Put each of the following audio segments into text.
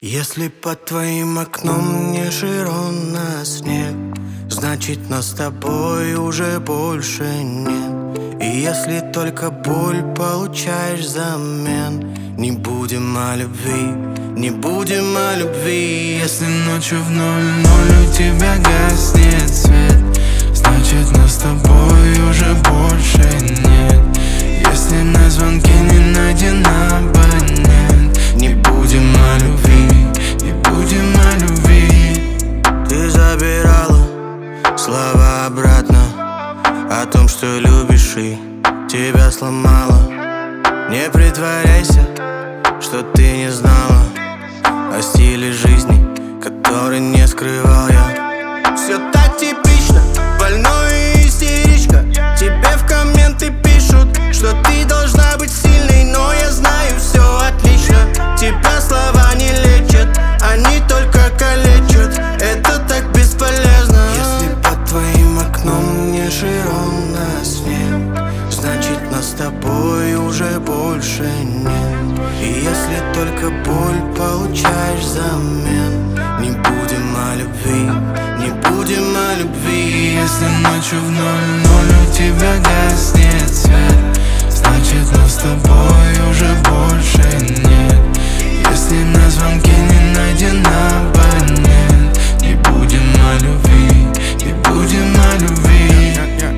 Если под твоим окном не широн снег, значит нас с тобой уже больше нет. И если только боль получаешь взамен, не будем о любви, не будем о любви. Если ночью в 00 у тебя гаснет свет, значит нас с тобой уже больше нет. Если на звонке не найден абонент, не будем о любви, не будем о любви. Ты забирала слова обратно о том, что любишь, и тебя сломала. Не притворяйся, что ты не знала о стиле жизни, который не скрывал я. Все так типично, больной и истеричка. Тебе в комменты пишут, что ты должна быть сильной, но я знаю, все отлично. Тебя слова не лечат, они только калечат. Это так бесполезно. Если под твоим окном не широн снег, значит нас с тобой уже больше нет. И если только боль получаешь взамен, не будем о любви, не будем о любви. Если ночью в 00 у тебя гаснет свет, значит нас с тобой уже больше нет. Если на звонке не найден абонент, не будем о любви, не будем о любви.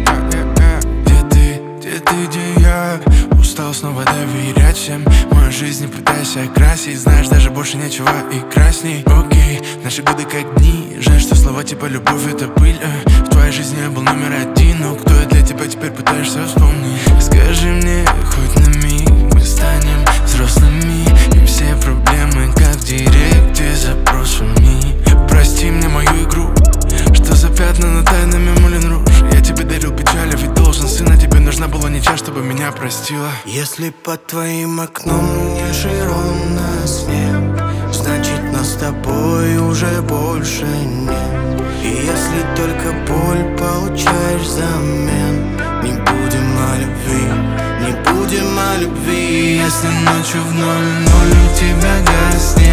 Где ты, где я? Устал снова доверять всем. Мою жизнь не пытайся красить, знаешь, даже больше нечего и красней. Окей, наши годы как дни. Жаль, что слова типа любовь это пыль. В твоей жизни я был номер один, но кто я для тебя теперь пытаешься вспомнить? Скажи мне хоть на миг, мы станем взрослыми, и все проблемы как в директе запросами. Прости мне мою игру, что за пятна на тайнами Мулен Руж. Я тебе дарил печаль, а ведь должен сын, а тебе нужна была не час, чтобы меня простила. Если под твоим окном не широн снег, значит нас с тобой уже больше нет. И если только боль получаешь взамен, не будем о любви, не будем о любви. Если ночью в 00 у тебя гаснет